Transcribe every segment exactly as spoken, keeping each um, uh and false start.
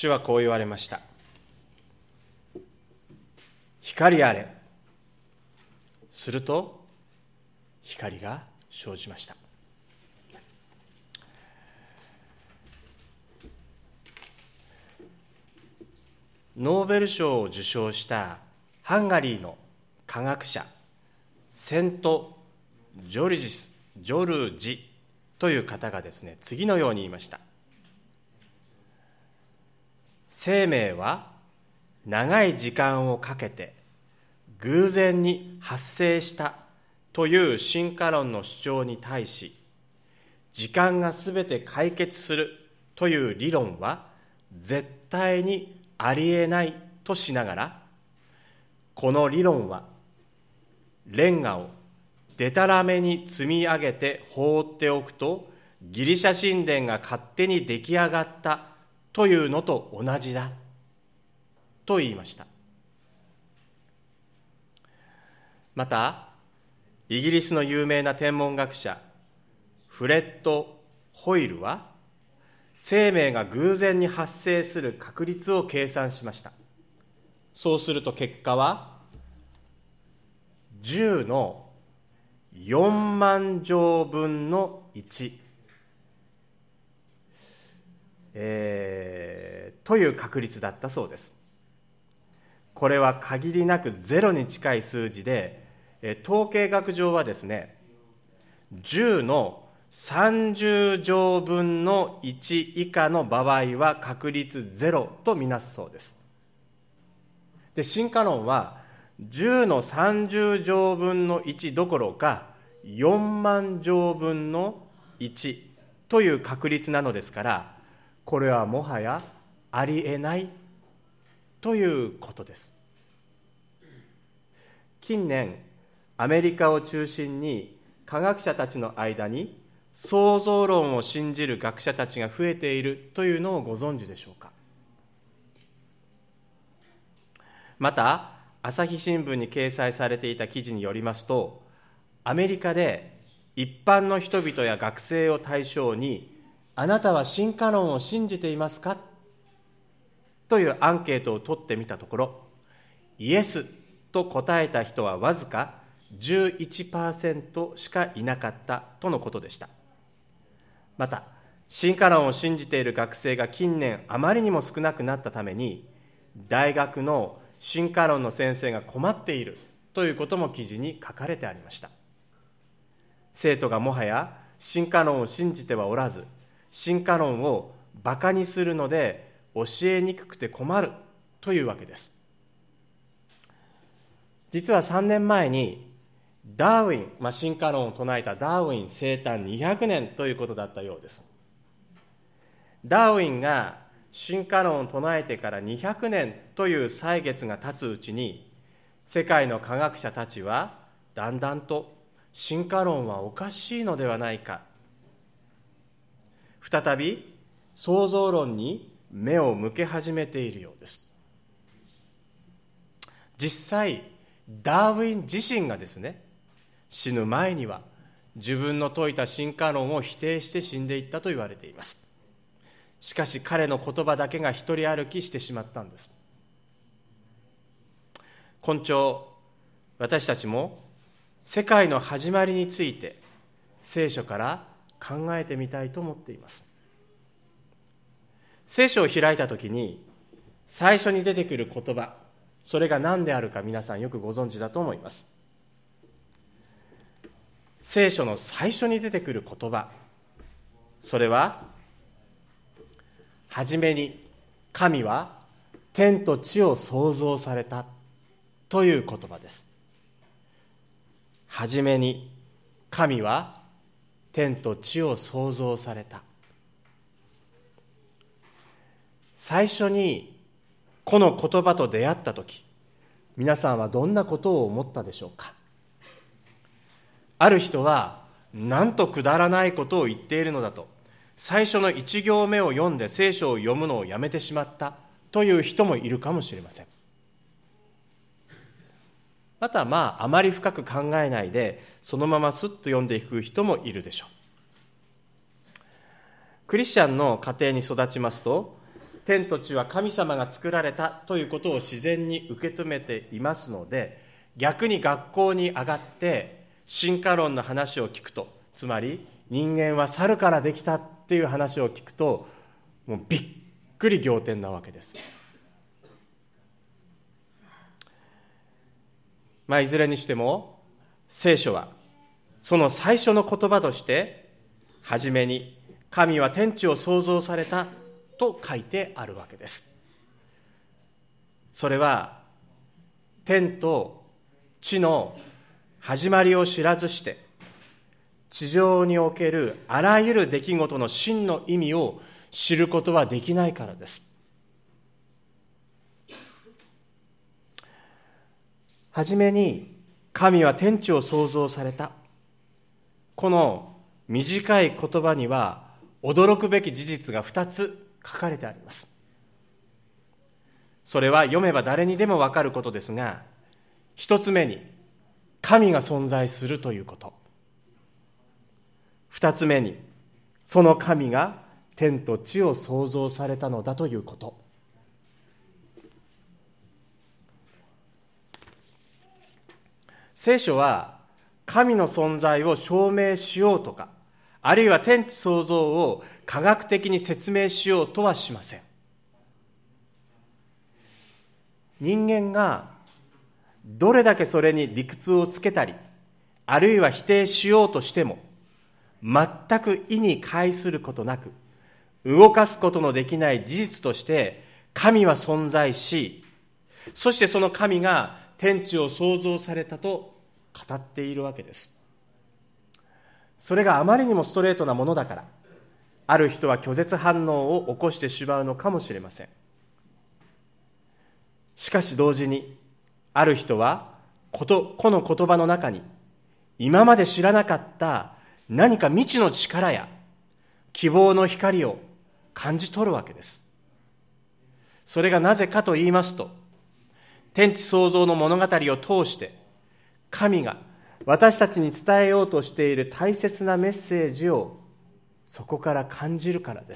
主はこう言われました。光あれ。すると光が生じました。ノーベル賞を受賞したハンガリーの科学者セント・ジョルジス・ジョルジという方がですね、次のように言いました。生命は長い時間をかけて偶然に発生したという進化論の主張に対し、時間がすべて解決するという理論は絶対にありえないとしながら、この理論はレンガをでたらめに積み上げて放っておくとギリシャ神殿が勝手に出来上がったというのと同じだと言いました。またイギリスの有名な天文学者フレッド・ホイルは生命が偶然に発生する確率を計算しました。そうすると結果はじゅうのよんまん乗分のいち、えー、という確率だったそうです。これは限りなくゼロに近い数字で、えー、統計学上はですね、じゅうのさんじゅう乗分のいち以下の場合は確率ゼロとみなすそうです。で、進化論はじゅうのさんじゅう乗分のいちどころかよんまん乗分のいちという確率なのですから、これはもはやありえないということです。近年アメリカを中心に科学者たちの間に創造論を信じる学者たちが増えているというのをご存知でしょうか。また朝日新聞に掲載されていた記事によりますと、アメリカで一般の人々や学生を対象に、あなたは進化論を信じていますかというアンケートを取ってみたところ、イエスと答えた人はわずか じゅういちパーセント しかいなかったとのことでした。また進化論を信じている学生が近年あまりにも少なくなったために、大学の進化論の先生が困っているということも記事に書かれてありました。生徒がもはや進化論を信じてはおらず、進化論をバカにするので教えにくくて困るというわけです。実はさんねんまえにダーウィン、まあ、進化論を唱えたダーウィン生誕にひゃくねんということだったようです。ダーウィンが進化論を唱えてからにひゃくねんという歳月が経つうちに、世界の科学者たちはだんだんと進化論はおかしいのではないか、再び創造論に目を向け始めているようです。実際ダーウィン自身がですね、死ぬ前には自分の説いた進化論を否定して死んでいったと言われています。しかし彼の言葉だけが一人歩きしてしまったんです。今朝私たちも世界の始まりについて聖書から考えてみたいと思っています。聖書を開いたときに最初に出てくる言葉、それが何であるか皆さんよくご存知だと思います。聖書の最初に出てくる言葉、それははじめに神は天と地を創造されたという言葉です。はじめに神は天と地を創造された。最初にこの言葉と出会ったとき、皆さんはどんなことを思ったでしょうか。ある人はなんとくだらないことを言っているのだと、最初の一行目を読んで聖書を読むのをやめてしまったという人もいるかもしれません。またまああまり深く考えないでそのまますっと読んでいく人もいるでしょう。クリスチャンの家庭に育ちますと、 天と地は神様が作られたということを自然に受け止めていますので、逆に学校に上がって進化論の話を聞くと、つまり人間は猿からできたっていう話を聞くと、もうびっくり仰天なわけです。まあいずれにしても聖書はその最初の言葉として、はじめに神は天地を創造されたと書いてあるわけです。それは天と地の始まりを知らずして、地上におけるあらゆる出来事の真の意味を知ることはできないからです。はじめに神は天地を創造された。この短い言葉には驚くべき事実がふたつ書かれてあります。それは読めば誰にでもわかることですが、一つ目に神が存在するということ。二つ目にその神が天と地を創造されたのだということ。聖書は神の存在を証明しようとか、あるいは天地創造を科学的に説明しようとはしません。人間がどれだけそれに理屈をつけたり、あるいは否定しようとしても、全く意に介することなく、動かすことのできない事実として神は存在し、そしてその神が天地を創造されたと語っているわけです。それがあまりにもストレートなものだから、ある人は拒絶反応を起こしてしまうのかもしれません。しかし同時に、ある人はこの言葉の中に今まで知らなかった何か未知の力や希望の光を感じ取るわけです。それがなぜかと言いますと、天地創造の物語を通して神が私たちに伝えようとしている大切なメッセージをそこから感じるからです。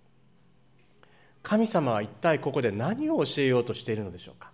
神様は一体ここで何を教えようとしているのでしょうか。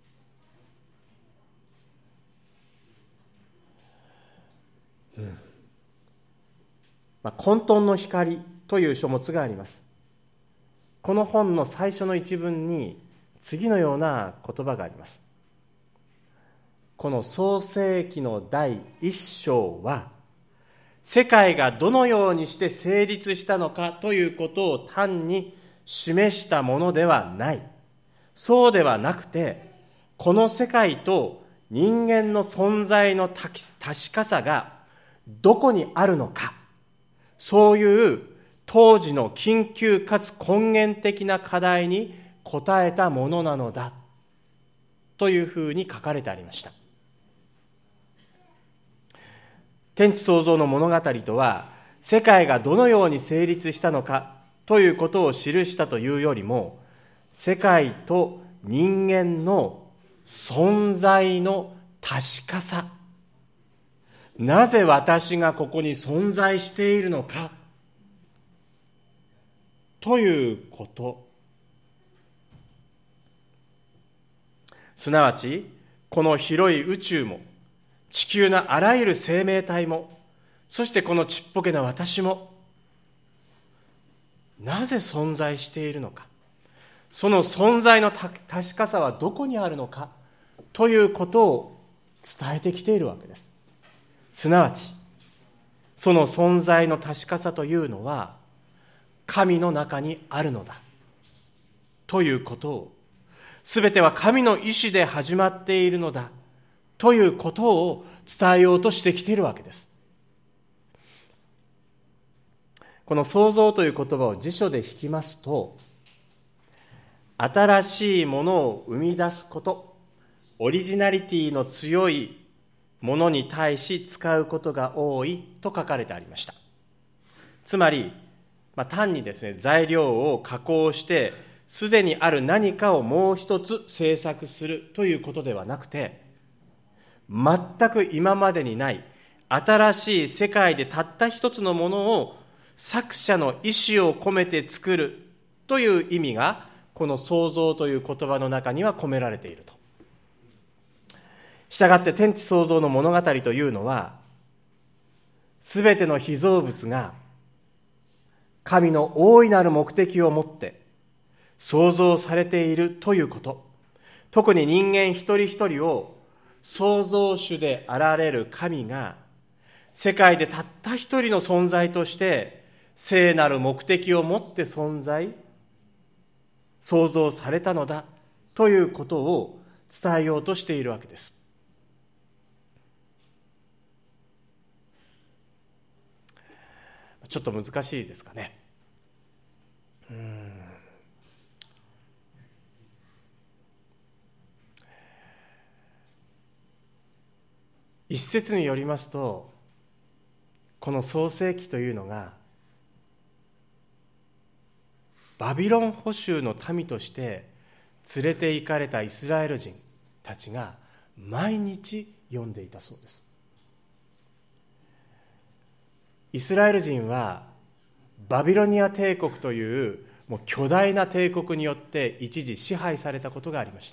うんまあ、混沌の光という書物があります。この本の最初の一文に次のような言葉があります。この創世記の第一章は、世界がどのようにして成立したのかということを単に示したものではない。そうではなくて、この世界と人間の存在の確かさがどこにあるのか、そういう当時の緊急かつ根源的な課題に答えたものなのだというふうに書かれてありました。天地創造の物語とは、世界がどのように成立したのかということを記したというよりも、世界と人間の存在の確かさ、なぜ私がここに存在しているのかということ、すなわちこの広い宇宙も地球のあらゆる生命体も、そしてこのちっぽけな私も、なぜ存在しているのか、その存在の確かさはどこにあるのかということを伝えてきているわけです。すなわちその存在の確かさというのは神の中にあるのだということを、すべては神の意志で始まっているのだということを伝えようとしてきているわけです。この創造という言葉を辞書で引きますと、新しいものを生み出すこと、オリジナリティの強いものに対し使うことが多いと書かれてありました。つまり、まあ、単にですね、材料を加工してすでにある何かをもう一つ製作するということではなくて、全く今までにない新しい世界でたった一つのものを作者の意志を込めて作るという意味がこの創造という言葉の中には込められていると。したがって天地創造の物語というのは、すべての被造物が神の大いなる目的を持って創造されているということ、特に人間一人一人を創造主であられる神が世界でたった一人の存在として聖なる目的を持って存在創造されたのだということを伝えようとしているわけです。ちょっと難しいですかね。うーん一説によりますと、この創世記というのがバビロン捕囚の民として連れて行かれたイスラエル人たちが毎日読んでいたそうです。イスラエル人はバビロニア帝国というもう巨大な帝国によって一時支配されたことがありました。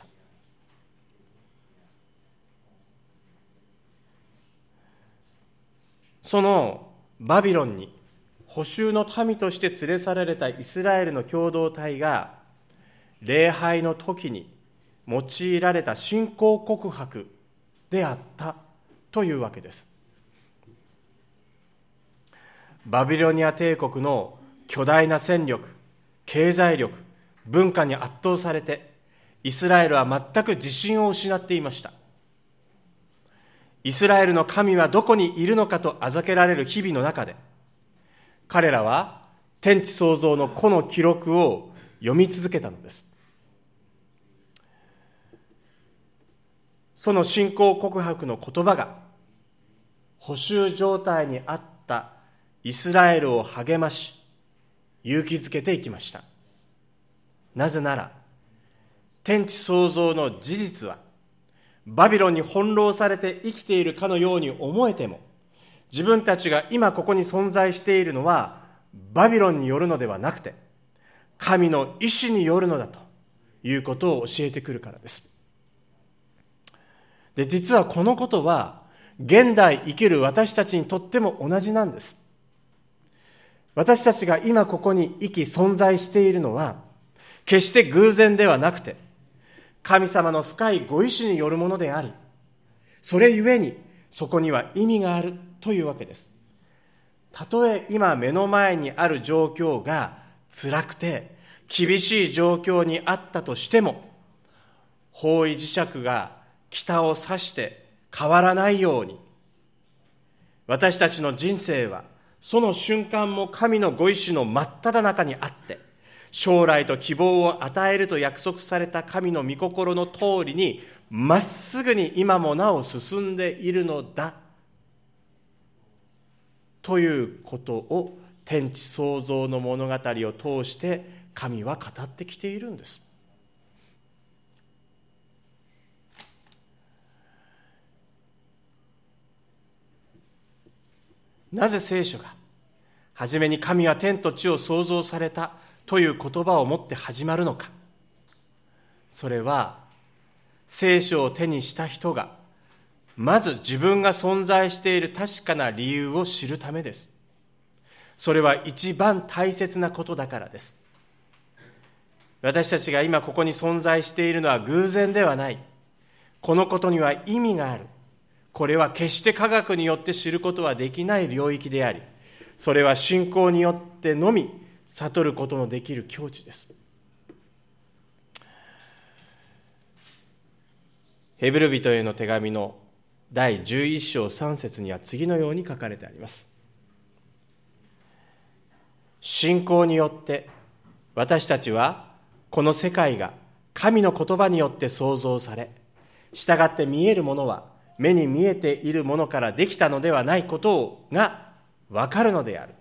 そのバビロンに捕囚の民として連れ去られたイスラエルの共同体が礼拝の時に用いられた信仰告白であったというわけです。バビロニア帝国の巨大な戦力、経済力、文化に圧倒されてイスラエルは全く自信を失っていました。イスラエルの神はどこにいるのかとあざけられる日々の中で、彼らは天地創造の個の記録を読み続けたのです。その信仰告白の言葉が捕囚状態にあったイスラエルを励まし勇気づけていきました。なぜなら天地創造の事実はバビロンに翻弄されて生きているかのように思えても、自分たちが今ここに存在しているのはバビロンによるのではなくて神の意志によるのだということを教えてくるからです。で、実はこのことは現代生きる私たちにとっても同じなんです。私たちが今ここに生き存在しているのは決して偶然ではなくて神様の深いご意志によるものであり、それゆえにそこには意味があるというわけです。たとえ今目の前にある状況が辛くて厳しい状況にあったとしても、方位磁石が北を指して変わらないように、私たちの人生はその瞬間も神のご意志の真っ只中にあって、将来と希望を与えると約束された神の御心の通りにまっすぐに今もなお進んでいるのだということを天地創造の物語を通して神は語ってきているんです。なぜ聖書がはじめに神は天と地を創造されたという言葉を持って始まるのか。それは聖書を手にした人がまず自分が存在している確かな理由を知るためです。それは一番大切なことだからです。私たちが今ここに存在しているのは偶然ではない。このことには意味がある。これは決して科学によって知ることはできない領域であり、それは信仰によってのみ悟ることのできる境地です。ヘブル人への手紙のだいじゅういっ章さん節には次のように書かれてあります。信仰によって私たちはこの世界が神の言葉によって創造され、従って見えるものは目に見えているものからできたのではないことが分かるのである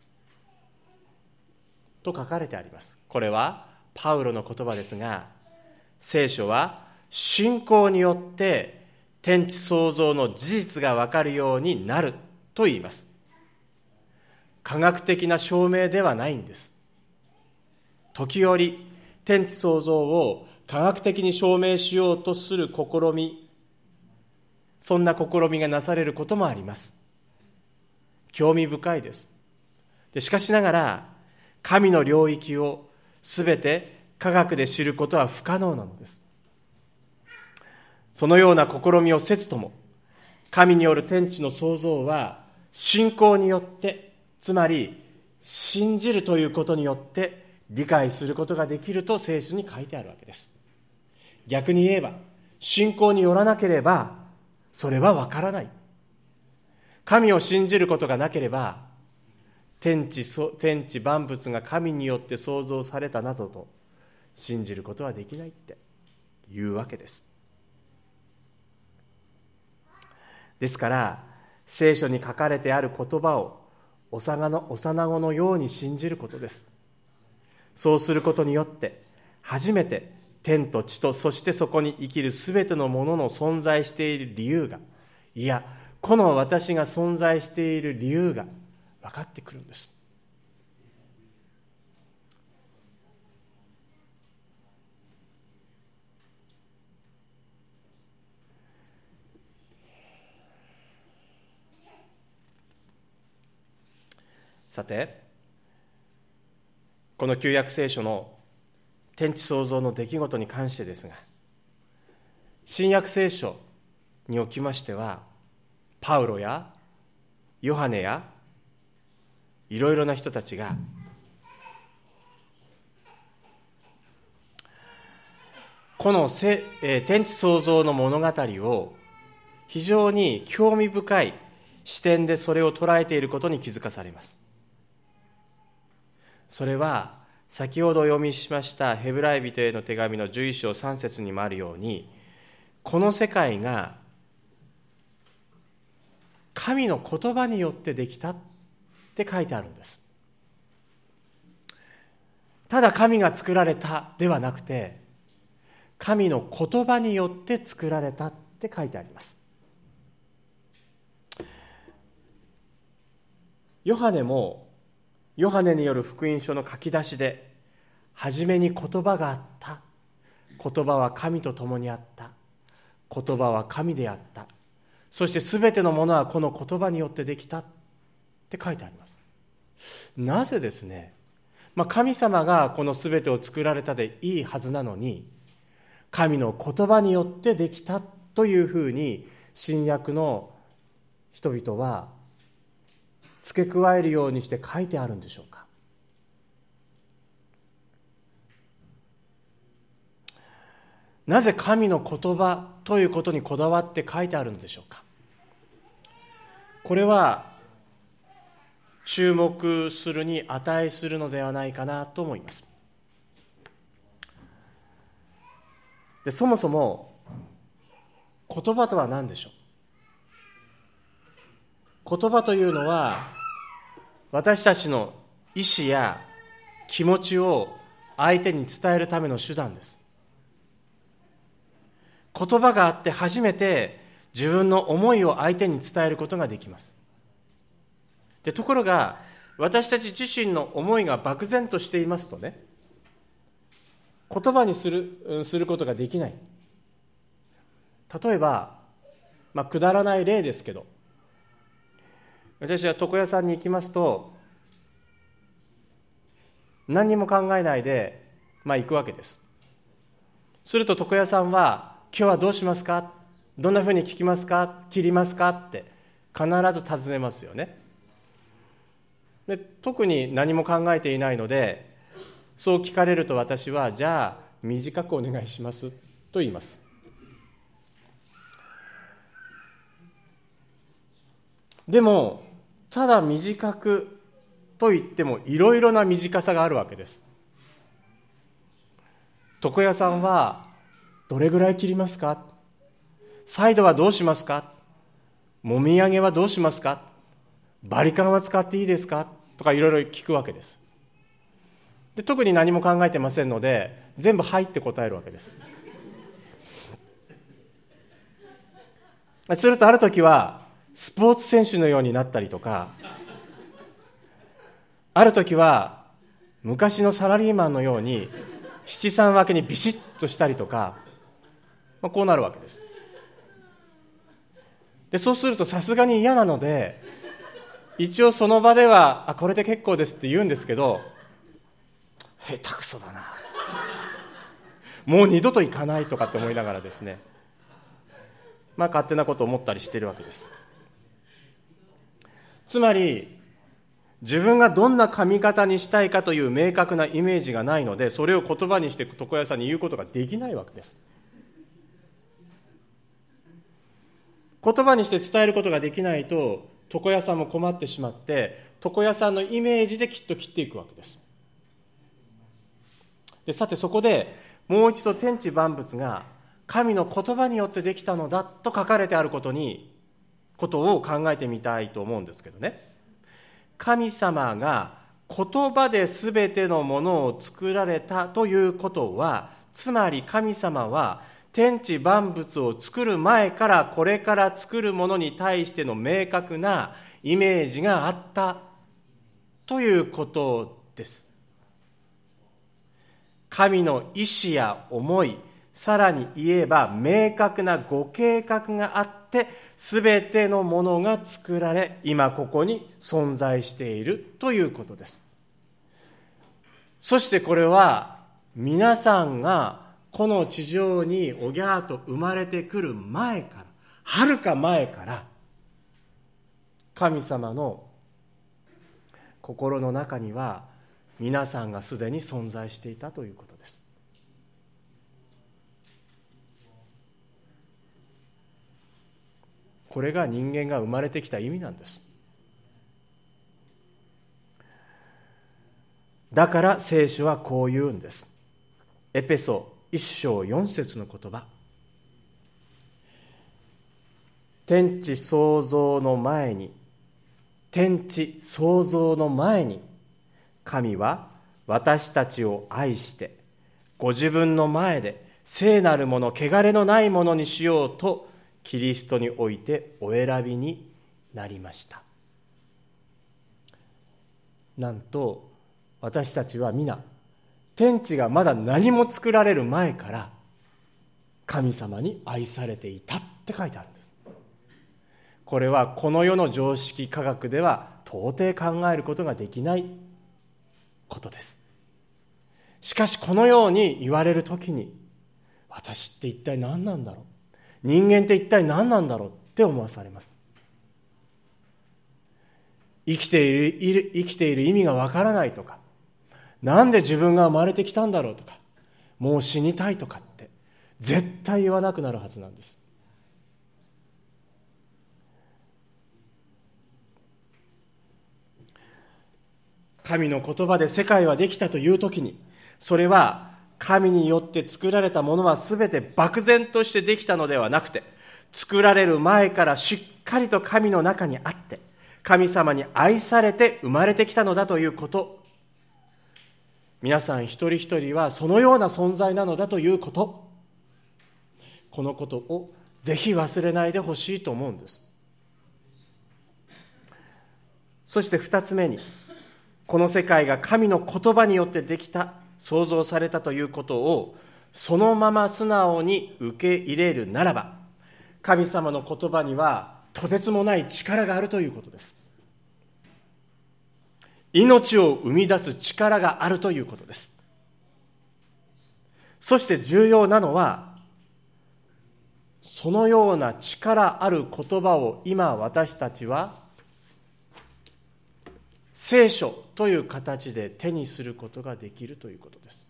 と書かれてあります。これはパウロの言葉ですが、聖書は信仰によって天地創造の事実が分かるようになると言います。科学的な証明ではないんです。 時折天地創造を科学的に証明しようとする試み、そんな試みがなされることもあります。興味深いです。でしかしながら、神の領域をすべて科学で知ることは不可能なのです。そのような試みをせずとも、神による天地の創造は信仰によって、つまり信じるということによって理解することができると聖書に書いてあるわけです。逆に言えば、信仰によらなければそれはわからない。神を信じることがなければ、天地、天地万物が神によって創造されたなどと信じることはできないっていうわけです。ですから、聖書に書かれてある言葉を幼の、幼子のように信じることです。そうすることによって、初めて天と地と、そしてそこに生きるすべてのものの存在している理由が、いや、この私が存在している理由が分かってくるんです。さて、この旧約聖書の天地創造の出来事に関してですが、新約聖書におきましては、パウロやヨハネやいろいろな人たちがこのせ、えー、天地創造の物語を非常に興味深い視点でそれを捉えていることに気づかされます。それは先ほどお読みしましたヘブライ人への手紙のじゅういっ章さん節にもあるように、この世界が神の言葉によってできたって書いてあるんです。ただ神が作られたではなくて、神の言葉によって作られたって書いてあります。ヨハネもヨハネによる福音書の書き出しで、初めに言葉があった、言葉は神と共にあった、言葉は神であった、そしてすべてのものはこの言葉によってできたって書いてあります。なぜですね、まあ、神様がこのすべてを作られたでいいはずなのに、神の言葉によってできたというふうに新約の人々は付け加えるようにして書いてあるんでしょうか。なぜ神の言葉ということにこだわって書いてあるのでしょうか。これは注目するに値するのではないかなと思います。で、そもそも言葉とは何でしょう。言葉というのは、私たちの意思や気持ちを相手に伝えるための手段です。言葉があって初めて自分の思いを相手に伝えることができます。で、ところが私たち自身の思いが漠然としていますとね、言葉にする、することができない。例えば、まあ、くだらない例ですけど、私は床屋さんに行きますと、何にも考えないで、まあ、行くわけです。すると床屋さんは、今日はどうしますか、どんなふうに聞きますか、切りますかって必ず尋ねますよね。で、特に何も考えていないので、そう聞かれると私は、じゃあ短くお願いしますと言います。でもただ短くと言ってもいろいろな短さがあるわけです。床屋さんはどれぐらい切りますか、サイドはどうしますか、もみあげはどうしますか、バリカンは使っていいですかとかいろいろ聞くわけです。で、特に何も考えてませんので、全部はいって答えるわけです。するとある時はスポーツ選手のようになったりとか、ある時は昔のサラリーマンのように七三分けにビシッとしたりとか、まあ、こうなるわけです。でそうするとさすがに嫌なので、一応その場ではあこれで結構ですって言うんですけど、下手くそだな、もう二度と行かないとかって思いながらですね、まあ勝手なことを思ったりしているわけです。つまり自分がどんな髪型にしたいかという明確なイメージがないので、それを言葉にして床屋さんに言うことができないわけです。言葉にして伝えることができないと床屋さんも困ってしまって、床屋さんのイメージできっと切っていくわけです。でさてそこでもう一度天地万物が神の言葉によってできたのだと書かれてあることにことを考えてみたいと思うんですけどね。神様が言葉で全てのものを作られたということは、つまり神様は天地万物を作る前からこれから作るものに対しての明確なイメージがあったということです。神の意志や思い、さらに言えば明確なご計画があって全てのものが作られ、今ここに存在しているということです。そしてこれは皆さんがこの地上におぎゃーと生まれてくる前から、はるか前から神様の心の中には皆さんがすでに存在していたということです。これが人間が生まれてきた意味なんです。だから聖書はこう言うんです。エペソ一章四節の言葉。天地創造の前に、天地創造の前に、神は私たちを愛して、ご自分の前で聖なるもの、汚れのないものにしようと、キリストにおいてお選びになりました。なんと私たちは皆、天地がまだ何も作られる前から神様に愛されていたって書いてあるんです。これはこの世の常識科学では到底考えることができないことです。しかしこのように言われるときに、私って一体何なんだろう、人間って一体何なんだろうって思わされます。生きている、生きている意味がわからないとか、なんで自分が生まれてきたんだろうとか、もう死にたいとかって絶対言わなくなるはずなんです。神の言葉で世界はできたというときに、それは神によって作られたものはすべて漠然としてできたのではなくて、作られる前からしっかりと神の中にあって、神様に愛されて生まれてきたのだということ。皆さん一人一人はそのような存在なのだということ。このことをぜひ忘れないでほしいと思うんです。そして二つ目に、この世界が神の言葉によってできた、創造されたということをそのまま素直に受け入れるならば、神様の言葉にはとてつもない力があるということです。命を生み出す力があるということです。そして重要なのは、そのような力ある言葉を今私たちは聖書という形で手にすることができるということです。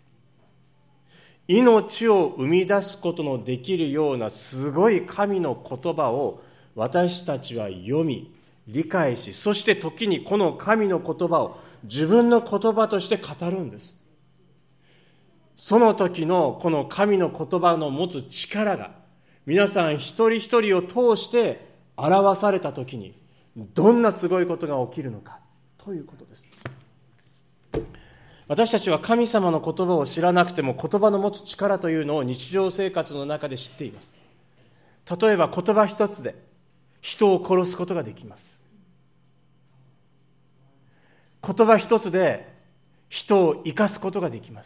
命を生み出すことのできるようなすごい神の言葉を私たちは読み、理解し、そして時にこの神の言葉を自分の言葉として語るんです。その時のこの神の言葉の持つ力が皆さん一人一人を通して表された時にどんなすごいことが起きるのかということです。私たちは神様の言葉を知らなくても言葉の持つ力というのを日常生活の中で知っています。例えば言葉一つで人を殺すことができます。言葉一つで人を生かすことができます。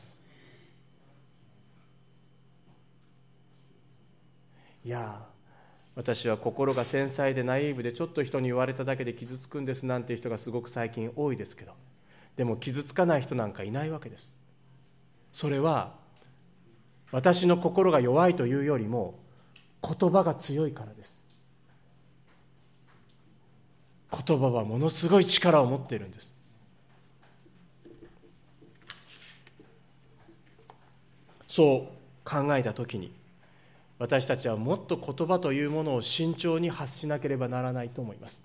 いや、私は心が繊細でナイーブで、ちょっと人に言われただけで傷つくんですなんていう人がすごく最近多いですけど、でも傷つかない人なんかいないわけです。それは私の心が弱いというよりも言葉が強いからです。言葉はものすごい力を持っているんです。そう考えたときに、私たちはもっと言葉というものを慎重に発しなければならないと思います。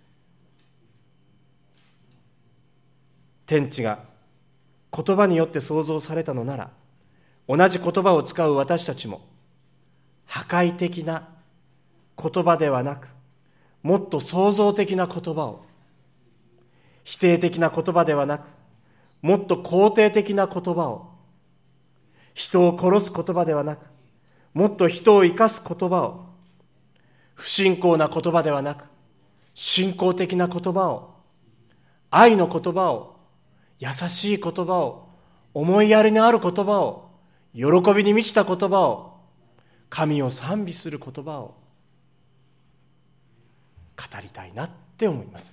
天地が言葉によって創造されたのなら、同じ言葉を使う私たちも破壊的な言葉ではなく、もっと創造的な言葉を、否定的な言葉ではなく、もっと肯定的な言葉を、人を殺す言葉ではなく、もっと人を生かす言葉を、不信仰な言葉ではなく、信仰的な言葉を、愛の言葉を、優しい言葉を、思いやりのある言葉を、喜びに満ちた言葉を、神を賛美する言葉を語りたいなって思います。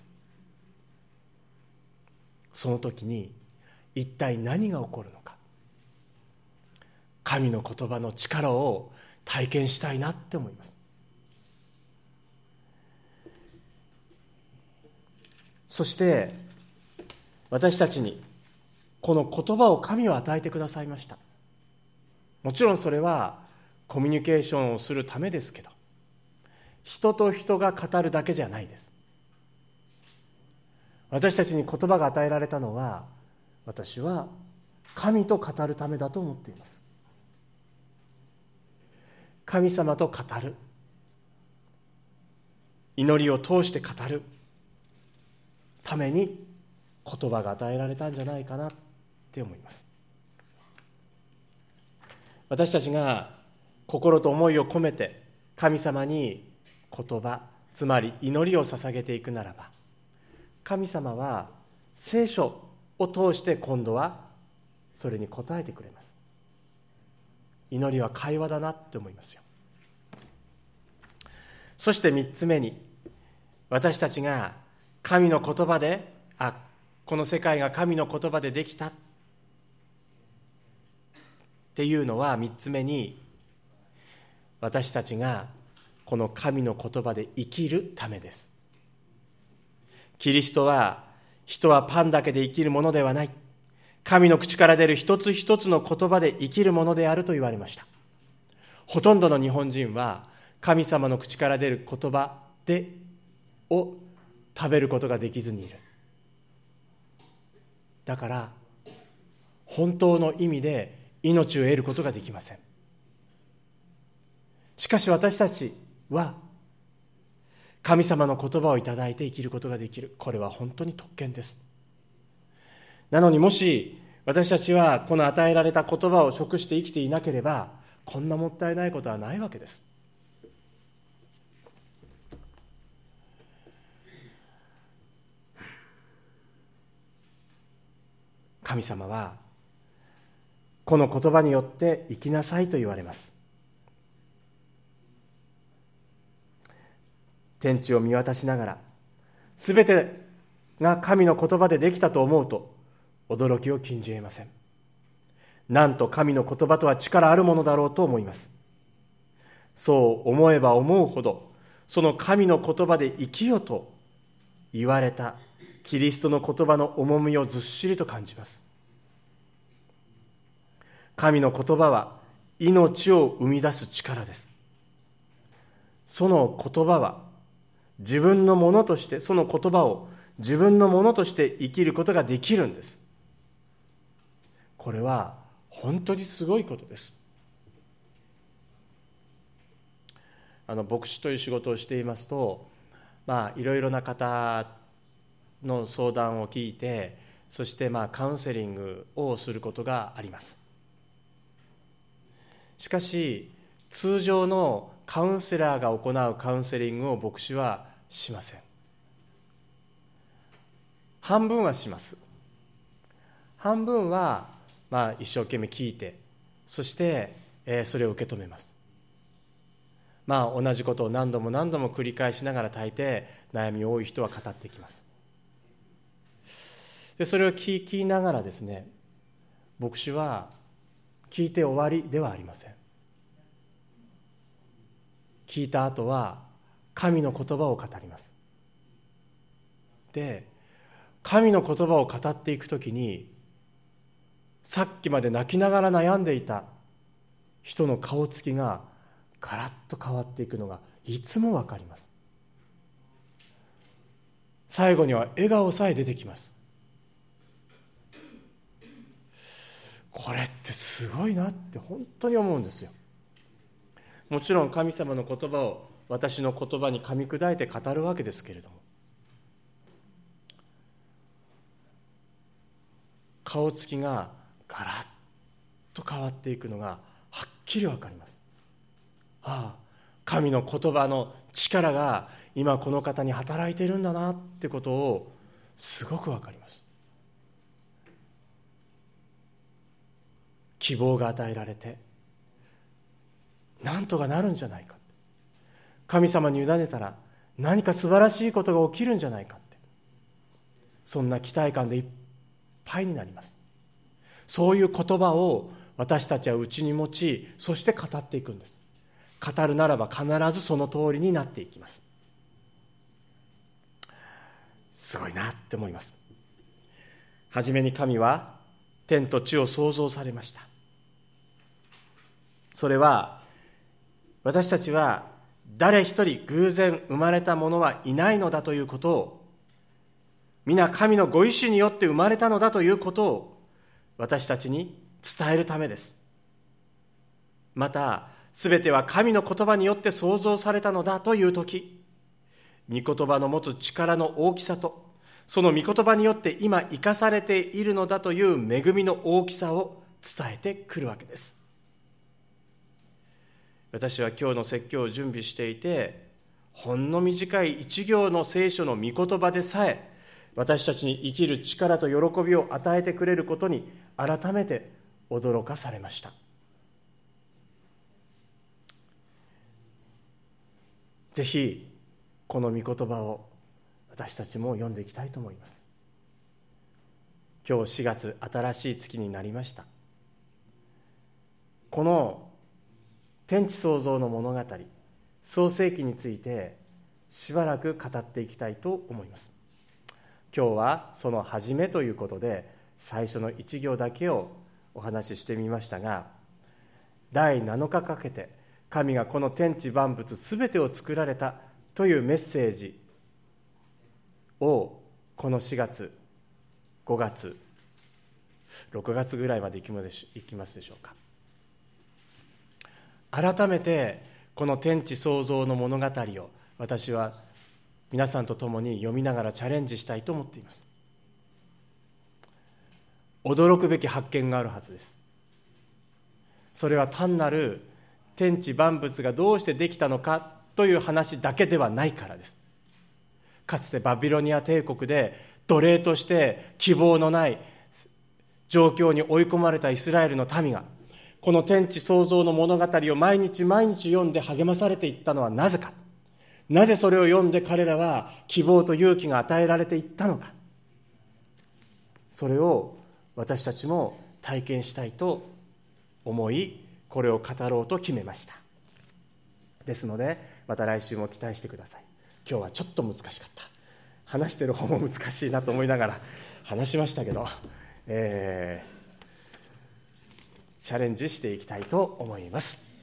その時に一体何が起こるのか、神の言葉の力を体験したいなって思います。そして私たちにこの言葉を神は与えてくださいました。もちろんそれはコミュニケーションをするためですけど、人と人が語るだけじゃないです。私たちに言葉が与えられたのは、私は神と語るためだと思っています。神様と語る、祈りを通して語るために言葉が与えられたんじゃないかなって思います。私たちが心と思いを込めて神様に言葉、つまり祈りを捧げていくならば、神様は聖書を通して今度はそれに応えてくれます。祈りは会話だなって思いますよ。そして三つ目に、私たちが神の言葉で、あ、この世界が神の言葉でできたっていうのは、三つ目に、私たちがこの神の言葉で生きるためです。キリストは、人はパンだけで生きるものではない、神の口から出る一つ一つの言葉で生きるものであると言われました。ほとんどの日本人は神様の口から出る言葉でを食べることができずにいる。だから本当の意味で命を得ることができません。しかし私たちは神様の言葉をいただいて生きることができる。これは本当に特権です。なのに、もし私たちはこの与えられた言葉を食して生きていなければ、こんなもったいないことはないわけです。神様はこの言葉によって生きなさいと言われます。天地を見渡しながら、すべてが神の言葉でできたと思うと驚きを禁じ得ません。なんと神の言葉とは力あるものだろうと思います。そう思えば思うほど、その神の言葉で生きよと言われたキリストの言葉の重みをずっしりと感じます。神の言葉は命を生み出す力です。その言葉は自分のものとして、その言葉を自分のものとして生きることができるんです。これは本当にすごいことです。あの牧師という仕事をしていますと、まあいろいろな方の相談を聞いて、そしてまあカウンセリングをすることがあります。しかし通常のカウンセラーが行うカウンセリングを牧師はしません。半分はします。 半分はまあ一生懸命聞いて、そして、えー、それを受け止めます。まあ同じことを何度も何度も繰り返しながら大抵悩み多い人は語っていきます。でそれを聞きながらですね、牧師は聞いて終わりではありません。聞いた後は神の言葉を語ります。で神の言葉を語っていくときに、さっきまで泣きながら悩んでいた人の顔つきがガラッと変わっていくのがいつもわかります。最後には笑顔さえ出てきます。これってすごいなって本当に思うんですよ。もちろん神様の言葉を私の言葉に噛み砕いて語るわけですけれども、顔つきがガラッと変わっていくのがはっきりわかります。ああ、神の言葉の力が今この方に働いているんだなってことをすごくわかります。希望が与えられて、なんとかなるんじゃないか、神様に委ねたら何か素晴らしいことが起きるんじゃないかって、そんな期待感でいっぱいになります。そういう言葉を私たちは内に持ち、そして語っていくんです。語るならば必ずその通りになっていきます。すごいなって思います。はじめに神は天と地を創造されました。それは私たちは誰一人偶然生まれた者はいないのだということを、皆神のご意志によって生まれたのだということを私たちに伝えるためです。またすべては神の言葉によって創造されたのだというとき、御言葉の持つ力の大きさと、その御言葉によって今生かされているのだという恵みの大きさを伝えてくるわけです。私は今日の説教を準備していて、ほんの短い一行の聖書の御言葉でさえ私たちに生きる力と喜びを与えてくれることに改めて驚かされました。ぜひこの御言葉を私たちも読んでいきたいと思います。今日しがつ、新しい月になりました。この天地創造の物語、創世記についてしばらく語っていきたいと思います。今日はその始めということで最初の一行だけをお話ししてみましたが、だいなのかかけて神がこの天地万物すべてを作られたというメッセージをこのしがつ、ごがつ、ろくがつぐらいまで行きますでしょうか。改めてこの天地創造の物語を私は皆さんと共に読みながらチャレンジしたいと思っています。驚くべき発見があるはずです。それは単なる天地万物がどうしてできたのかという話だけではないからです。かつてバビロニア帝国で奴隷として希望のない状況に追い込まれたイスラエルの民がこの天地創造の物語を毎日毎日読んで励まされていったのはなぜか。なぜそれを読んで彼らは希望と勇気が与えられていったのか。それを私たちも体験したいと思い、これを語ろうと決めました。ですのでまた来週も期待してください。今日はちょっと難しかった。話してる方も難しいなと思いながら話しましたけど、えー、チャレンジしていきたいと思います。